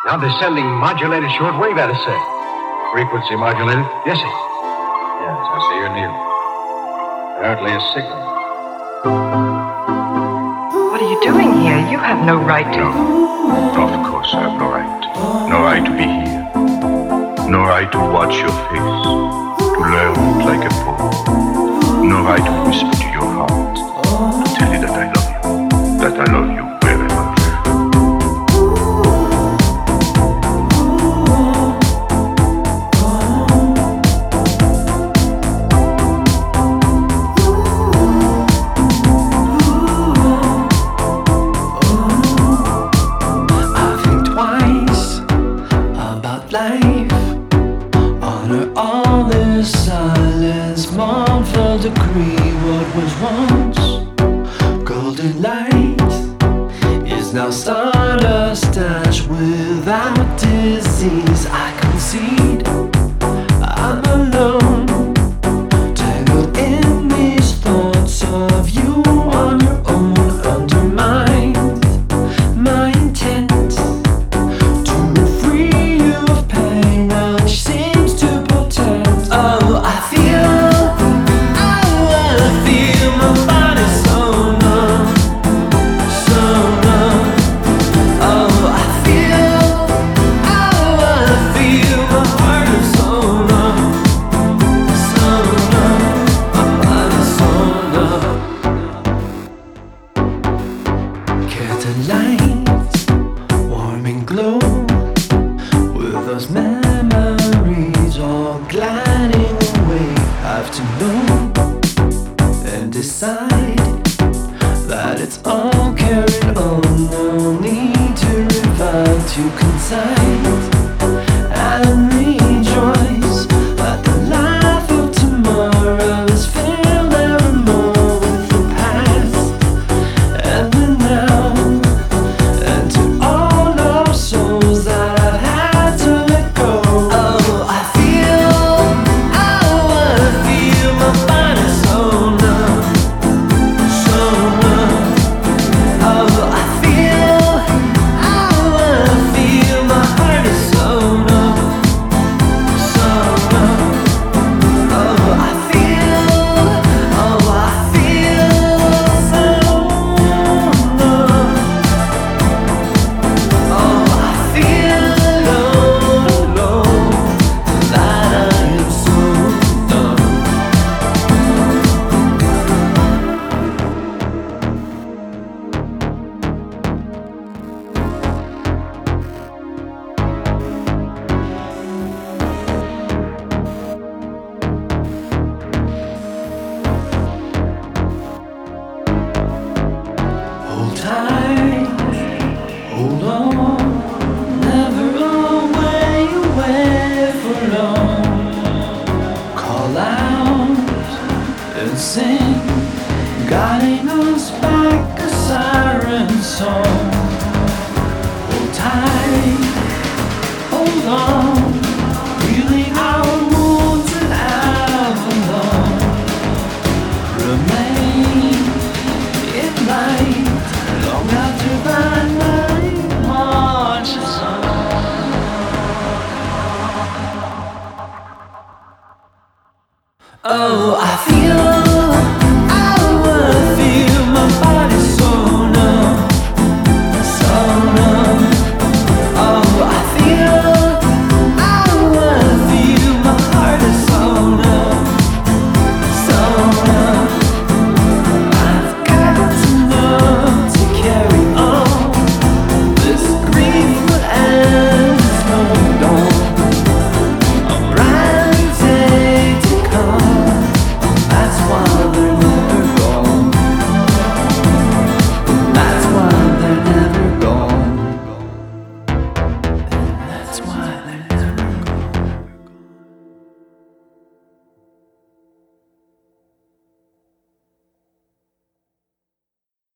Now descending modulated shortwave, that is it. Frequency modulated? Yes, sir. Yes, I see your needle. Apparently a signal. What are you doing here? You have no right to... No, of course I have no right. No right to be here. No right to watch your face. To learn like a fool. No right to whisper to your heart. To tell you that I love you. That I love you very much. Decree what was once golden light is now stardust ash without disease. I concede I'm alone, tangled in these thoughts of you on your own. Undermined my intent to free you of pain, which seems to portend. Oh, I feel oh, I feel